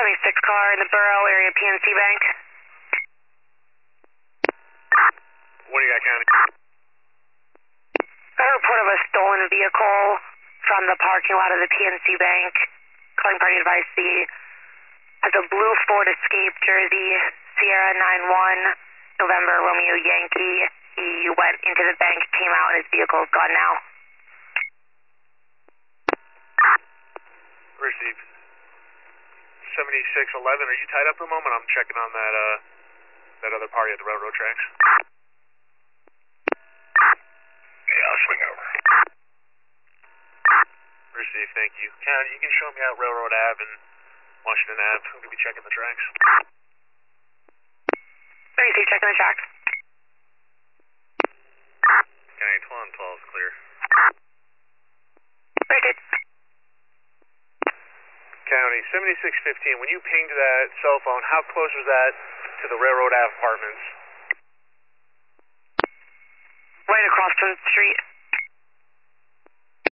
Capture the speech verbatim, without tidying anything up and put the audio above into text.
seventy-six car in the Borough area P N C Bank. What do you got, County? Got a report of a stolen vehicle from the parking lot of the P N C Bank. Calling party advice C. Has a blue Ford Escape Jersey, Sierra nine one, November Romeo Yankee. He went into the bank, came out, and his vehicle is gone now. Received. seventy-six eleven, are you tied up for a moment? I'm checking on that uh, that other party at the railroad tracks. Yeah, I'll swing over. Received, thank you. County, you can show me out Railroad Ave and Washington Ave. I'm going to be checking the tracks. thirty-six, checking the tracks. County, twelve and twelve is clear. thirty-six. County, seventy-six fifteen, when you pinged that cell phone, how close was that to the Railroad Ave apartments? Right across from the street.